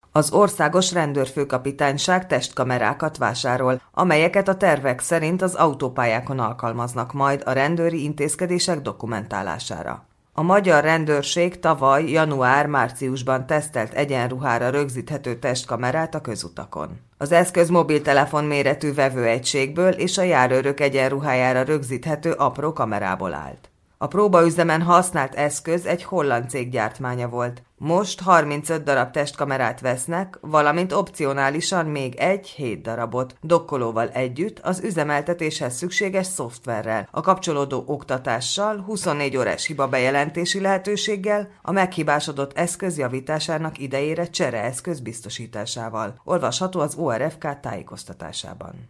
Az országos rendőrfőkapitányság testkamerákat vásárol, amelyeket a tervek szerint az autópályákon alkalmaznak majd a rendőri intézkedések dokumentálására. A magyar rendőrség tavaly január-márciusban tesztelt egyenruhára rögzíthető testkamerát a közutakon. Az eszköz mobiltelefon méretű vevőegységből és a járőrök egyenruhájára rögzíthető apró kamerából állt. A próbaüzemen használt eszköz egy holland cég gyártmánya volt. Most 35 darab testkamerát vesznek, valamint opcionálisan még 7 darabot, dokkolóval együtt, az üzemeltetéshez szükséges szoftverrel, a kapcsolódó oktatással, 24 órás hibabejelentési lehetőséggel, a meghibásodott eszköz javításának idejére csereeszköz biztosításával. Olvasható az ORFK tájékoztatásában.